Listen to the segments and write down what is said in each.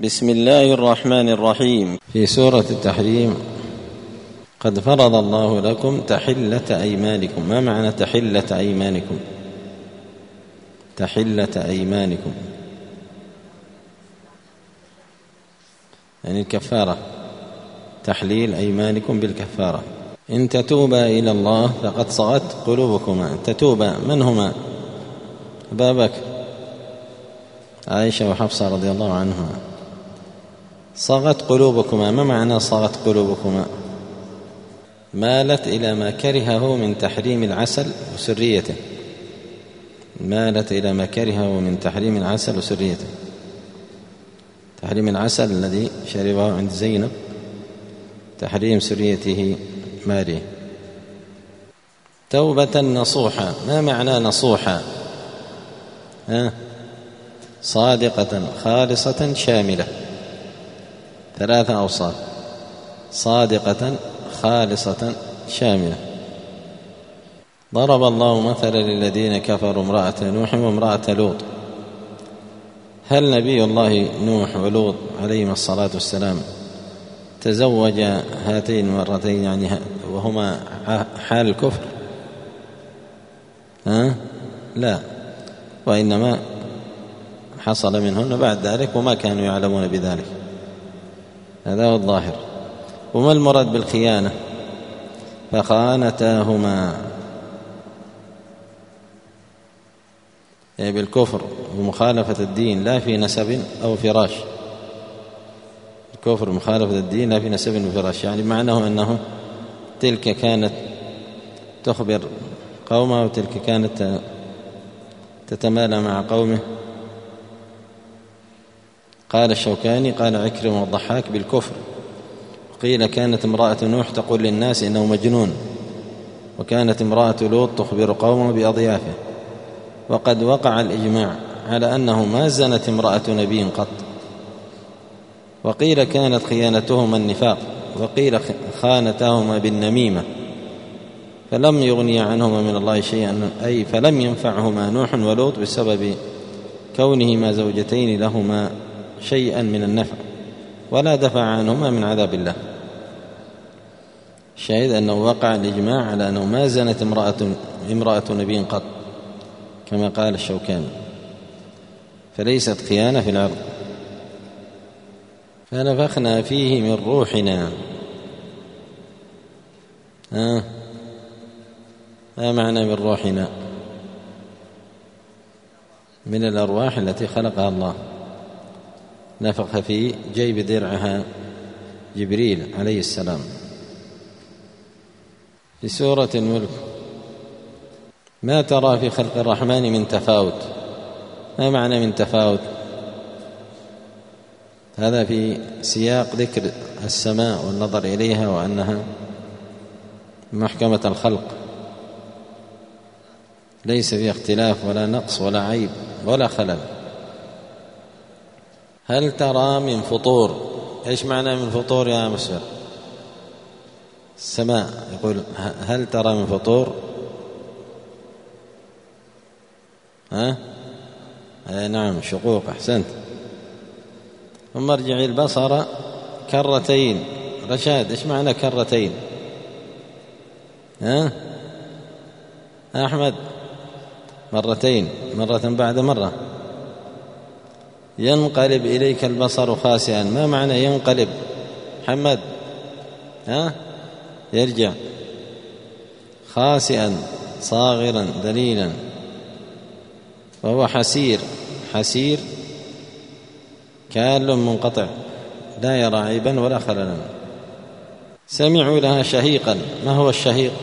بسم الله الرحمن الرحيم. في سورة التحريم: قد فرض الله لكم تحلة أيمانكم. ما معنى تحلة أيمانكم؟ تحلة أيمانكم يعني الكفارة، تحليل أيمانكم بالكفارة. إن تتوبا إلى الله فقد صغت قلوبكما. تتوبا من هما؟ أبا بكر، عائشة وحفصة رضي الله عنهما. صغت قلوبكما، ما معنى صغت قلوبكما؟ مالت إلى ما كرهه من تحريم العسل وسريته. مالت إلى ما كرهه من تحريم العسل وسريته. تحريم العسل الذي شربه عند زينب، تحريم سريته ماريه. توبة نصوحة، ما معنى نصوحة؟ صادقة خالصة شاملة. 3 أوصاف: صادقة خالصة شاملة. ضرب الله مثلا للذين كفروا امرأة نوح وامرأة لوط. هل نبي الله نوح ولوط عليهما الصلاة والسلام تزوج هاتين المرتين يعني وهما حال الكفر؟ لا، وإنما حصل منهن بعد ذلك وما كانوا يعلمون بذلك. هذا هو الظاهر. وما المراد بالخيانة؟ فخانتاهما، يعني بالكفر ومخالفة الدين، لا في نسب أو فراش. الكفر مخالفة الدين لا في نسب وفراش، يعني معناه أنه تلك كانت تخبر قومه وتلك كانت تتمالى مع قومه. قال الشوكاني قال عكرمة والضحاك بالكفر. قيل كانت امرأة نوح تقول للناس إنه مجنون، وكانت امرأة لوط تخبر قومه بأضيافه. وقد وقع الإجماع على أنه ما زنت امرأة نبي قط. وقيل كانت خيانتهما النفاق، وقيل خانتهما بالنميمة، فلم يغني عنهما من الله شيئا، أي فلم ينفعهما نوح ولوط بسبب كونهما زوجتين لهما شيئا من النفع، ولا دفع عنهما من عذاب الله. الشاهد أنه وقع الإجماع على أنه ما زنت امرأة نبي قط كما قال الشوكاني، فليست خيانة في العرض. فنفخنا فيه من روحنا. ما معنى من روحنا؟ من الأرواح التي خلقها الله. نفخ في جيب درعها جبريل عليه السلام. في سورة الملك: ما ترى في خلق الرحمن من تفاوت. ما معنى من تفاوت؟ هذا في سياق ذكر السماء والنظر إليها وأنها محكمة الخلق، ليس فيها اختلاف ولا نقص ولا عيب ولا خلل. هل ترى من فطور؟ إيش معنى من فطور يا مسلم؟ السماء يقول هل ترى من فطور؟ نعم، شقوق، أحسنت. ثم ارجع البصر كرتين. رشاد، إيش معنى كرتين؟ أحمد، مرتين، مرة بعد مرة. ينقلب إليك البصر خاسئا. ما معنى ينقلب؟ محمد، يرجع. خاسئا صاغرا ذليلا. وهو حسير. حسير كال منقطع لا يرى عيبا ولا خللا. سمعوا لها شهيقا. ما هو الشهيق؟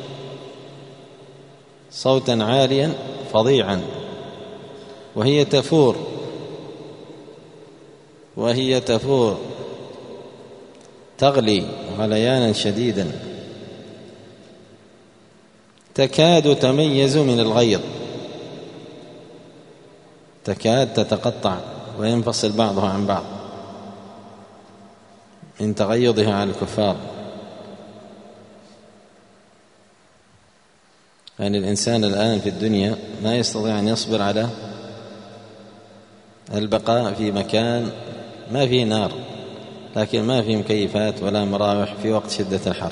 صوتا عاليا فظيعا. وهي تفور تغلي غليانا شديدا، تكاد تميز من الغيظ. تكاد تتقطع وينفصل بعضها عن بعض من تغيظها على الكفار. يعني الإنسان الآن في الدنيا ما يستطيع أن يصبر على البقاء في مكان ما فيه نار، لكن ما فيه مكيفات ولا مراوح في وقت شدة الحر.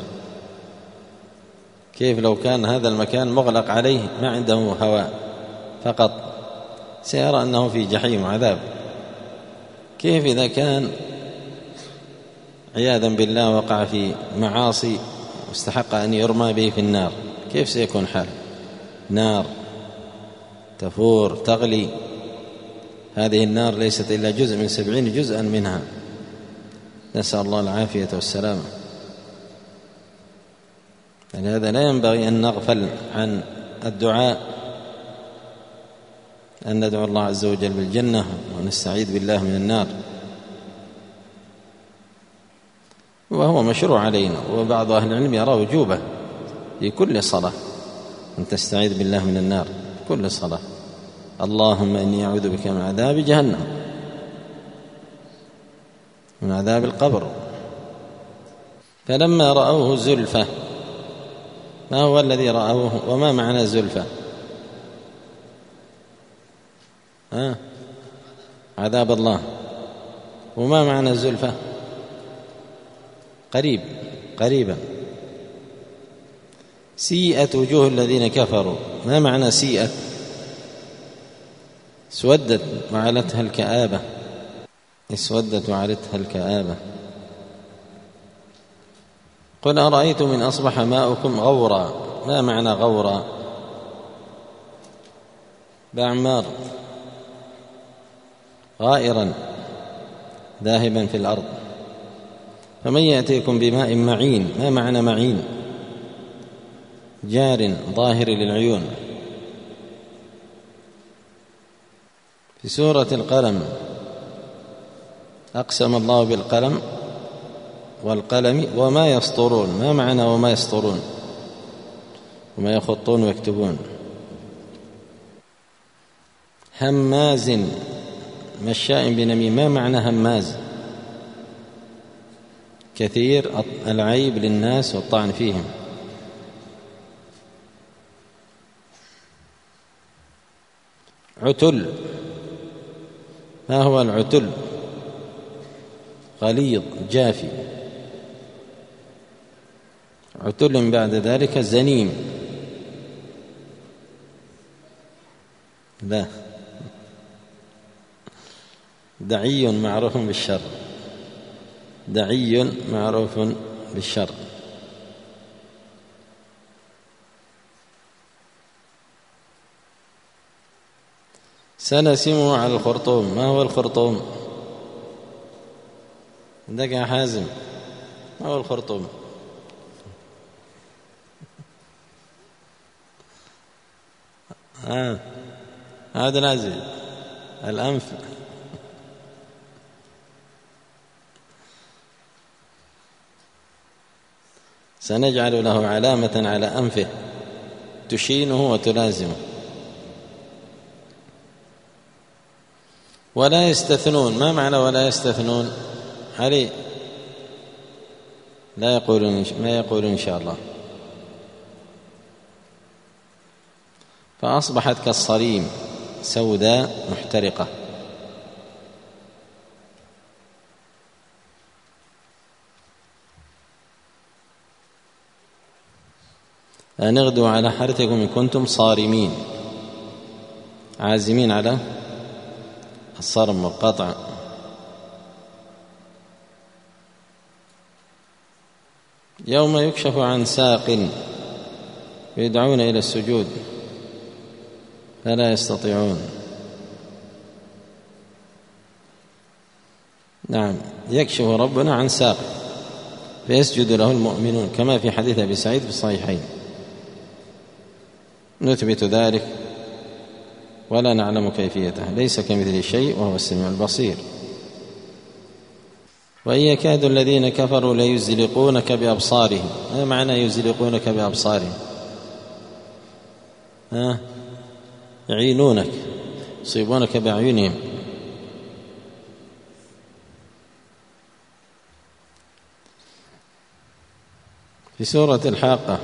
كيف لو كان هذا المكان مغلق عليه ما عنده هواء فقط، سيرى أنه في جحيم وعذاب. كيف إذا كان عياذا بالله وقع في معاصي واستحق أن يرمى به في النار، كيف سيكون حاله؟ نار تفور تغلي، هذه النار ليست إلا جزء من 70 جزءا منها، نسأل الله العافية والسلامة. لهذا لا ينبغي أن نغفل عن الدعاء، أن ندعو الله عز وجل بالجنة ونستعيذ بالله من النار، وهو مشروع علينا. وبعض أهل العلم يرى وجوبه في كل صلاة أن تستعيذ بالله من النار كل صلاة. اللهم إني أعوذ بك من عذاب جهنم، من عذاب القبر. فلما رأوه زلفة، ما هو الذي رأوه وما معنى زلفة؟ عذاب الله. وما معنى زلفة؟ قريبا. سيئت وجوه الذين كفروا، ما معنى سيئت؟ اسودت وعلتها الكآبة، اسودت وعلتها الكآبة. قل أرأيتم إن أصبح ماؤكم غورا، ما معنى غورا؟ بعمار، غائرا ذاهبا في الأرض. فمن يأتيكم بماء معين، ما معنى معين؟ جار ظاهر للعيون. في سورة القلم أقسم الله بالقلم والقلم وما يسطرون، ما معنى وما يسطرون؟ وما يخطون ويكتبون. هماز مشاء بنميم، ما معنى هماز؟ كثير العيب للناس والطعن فيهم. عتل، ما هو العتل؟ غليظ جافي. عتل بعد ذلك زنيم، لا، دعي معروف بالشر، دعي معروف بالشر. سنسمه على الخرطوم، ما هو الخرطوم؟ عندك يا حازم، ما هو الخرطوم؟ هذا العزيز الأنف. سنجعل له علامة على أنفه تشينه وتلازمه. ولا يستثنون، ما معنى ولا يستثنون؟ علي لا يقولون، ما يقولون إن شاء الله. فأصبحت كالصريم سوداء محترقة. أن اغدوا على حرثكم إن كنتم صارمين، عازمين على الصرم والقطع. يوم يكشف عن ساق يدعون إلى السجود فلا يستطيعون. نعم، يكشف ربنا عن ساق فيسجد له المؤمنون، كما في حديث أبي سعيد في الصحيحين. نثبت ذلك ولا نعلم كيفيته، ليس كمثله شيء وهو السميع البصير. وإن يكاد الذين كفروا ليزلقونك بأبصارهم، ما معنى يزلقونك بأبصارهم؟ يعينونك، يصيبونك بأعينهم. في سورة الحاقة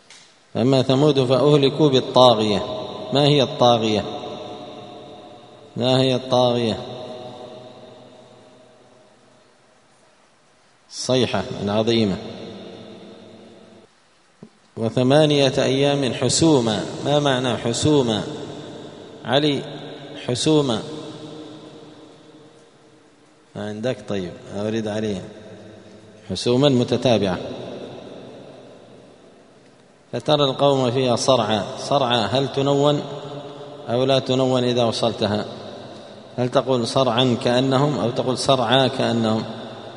فأما ثمود فأهلكوا بالطاغية، ما هي الطاغية؟ ما هي الطاغية؟ الصيحة العظيمة. 8 أيام حسوما، ما معنى حسوما؟ علي، حسوما ما عندك؟ طيب أريد عليه. حسوما متتابعة. فترى القوم فيها صرعى. صرعى هل تنون أو لا تنون إذا وصلتها؟ هل تقول صرعا كأنهم أو تقول صرعى كأنهم؟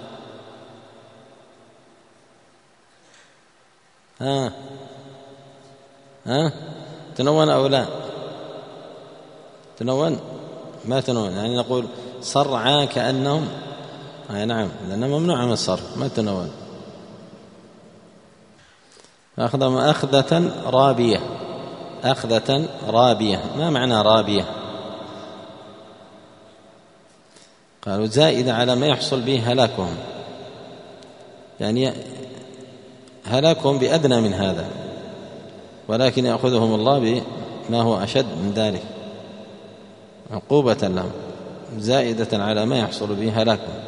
تنون أو لا؟ تنون؟ ما تنون، يعني نقول صرعى كأنهم. نعم، لأنه ممنوع من الصرف، ما تنون. أخذة رابية. أخذة رابية، ما معنى رابية؟ قالوا زائدة على ما يحصل به هلاكهم، يعني هلاكهم بأدنى من هذا، ولكن يأخذهم الله بما هو أشد من ذلك عقوبة لهم، زائدة على ما يحصل به هلاكهم.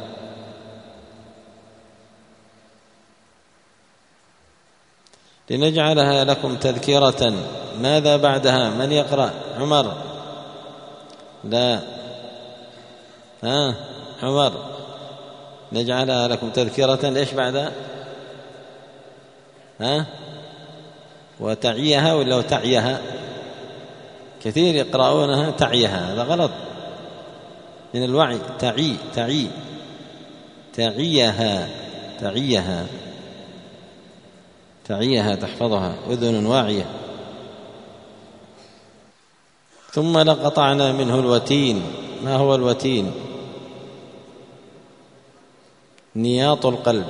لنجعلها لكم تذكرة. ماذا بعدها؟ من يقرأ؟ عمر؟ لا، عمر. نجعلها لكم تذكرة، ليش بعدها؟ وتعيها ولا تعيها؟ كثير يقرؤونها تعيها، هذا غلط، من الوعي. تعيها تحفظها، أذن واعية. ثم لقطعنا منه الوتين. ما هو الوتين؟ نياط القلب.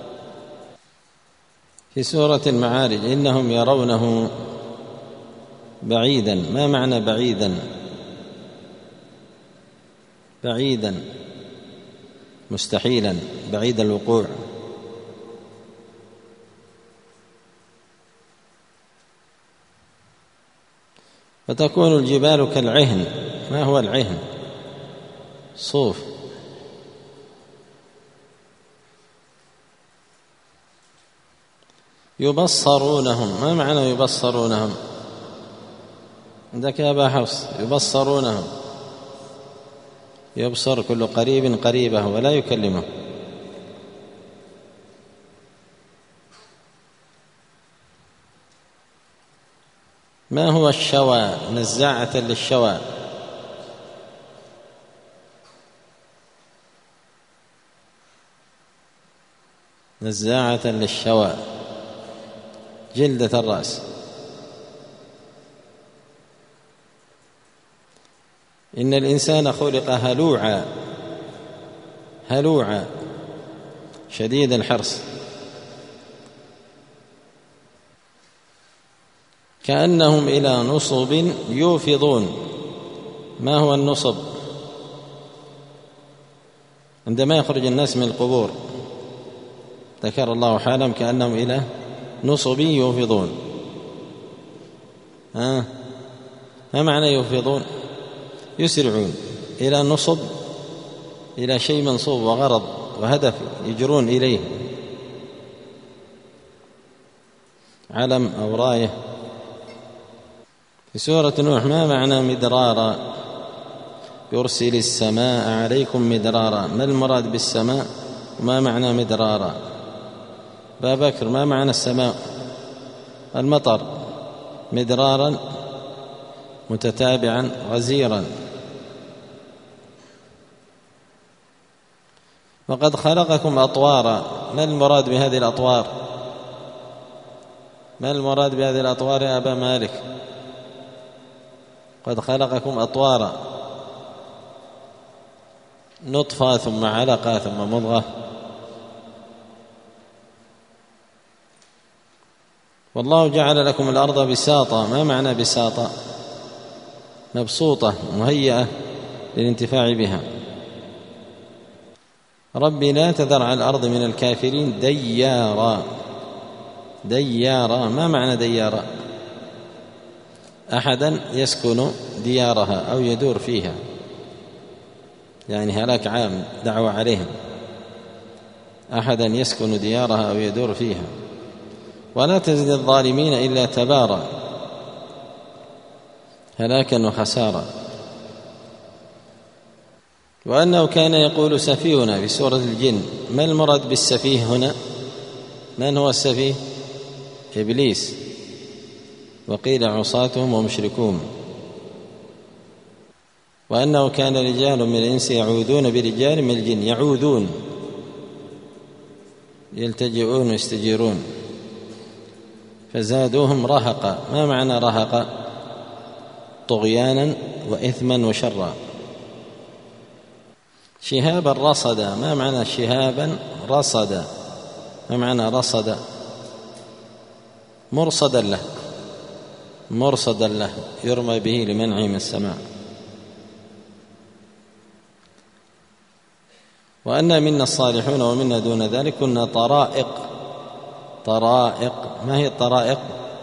في سورة المعارج إنهم يرونه بعيدا. ما معنى بعيدا؟ بعيدا مستحيلا، بعيد الوقوع. فتكون الجبال كالعهن. ما هو العهن؟ صوف. يبصرونهم. ما معنى يبصرونهم؟ عندك يا أبا حفص؟ يبصرونهم، يبصر كل قريب قريبه ولا يكلمه. ما هو الشوى؟ نزاعة للشوى. نزاعة للشوى، جلدة الرأس. إن الإنسان خلق هلوعا شديد الحرص، كأنهم إلى نصب يوفضون. ما هو النصب؟ عندما يخرج الناس من القبور، ذكر الله حالهم كأنهم إلى نصب يوفضون. ما معنى يوفضون؟ يسرعون إلى نصب، إلى شيء منصوب وغرض وهدف يجرون إليه، علم أو راية. في سورة نوح ما معنى مدرارا؟ يرسل السماء عليكم مدرارا. ما المراد بالسماء وما معنى مدرارا؟ أبا بكر، ما معنى السماء؟ المطر. مدرارا متتابعا غزيرا. وقد خلقكم أطوارا. ما المراد بهذه الأطوار؟ ما المراد بهذه الأطوار يا أبا مالك؟ قد خلقكم أطوارا، نطفة ثم علقة ثم مضغة. والله جعل لكم الأرض بساطا. ما معنى بساطا؟ مبسوطة مهيئة للانتفاع بها. ربي لا تذر على الأرض من الكافرين ديارا. ما معنى ديارا؟ أحدا يسكن ديارها أو يدور فيها. يعني هلاك عام، دعوة عليهم أحدا يسكن ديارها أو يدور فيها. ولا تزد الظالمين إلا تبارا، هلاكا وخسارا. وأنه كان يقول سفيهنا في سورة الجن. ما المراد بالسفيه هنا؟ من هو السفيه؟ إبليس، وقيل عصاتهم ومشركون. وأنه كان رجال من الإنس يعوذون برجال من الجن، يعوذون يلتجئون ويستجيرون، فزادوهم رهقا. ما معنى رهقا؟ طغيانا وإثما وشرا. شهابا رصدا. ما معنى شهابا رصدا؟ ما معنى رصدا؟ مرصدا له، مرصدا له يرمى به لمنعه من السماع. وأن منا الصالحون ومنا دون ذلك كنا طرائق. طرائق، ما هي الطرائق؟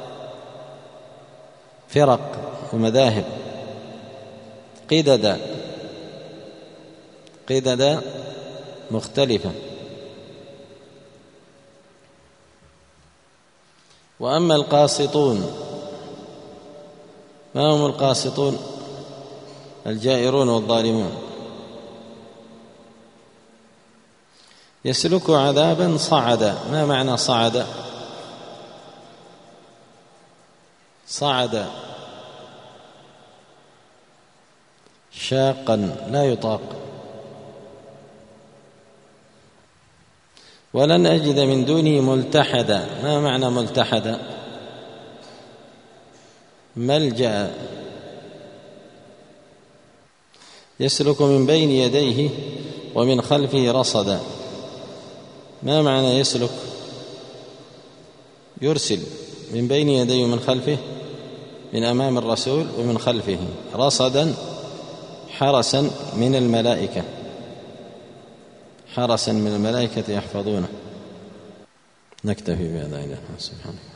فرق ومذاهب. قددا، قددا مختلفة. وأما القاسطون، ما هم القاسطون؟ الجائرون والظالمون. يسلك عذابا صعدا. ما معنى صعدا؟ صعدا شاقا لا يطاق. ولن أجد من دونه ملتحدا. ما معنى ملتحدا؟ ملجأ. يسلك من بين يديه ومن خلفه رصدا. ما معنى يسلك؟ يرسل من بين يديه ومن خلفه، من أمام الرسول ومن خلفه. رصدا حرسا من الملائكة، حرسا من الملائكة يحفظونه. نكتفي بهذا. إلى سبحانه.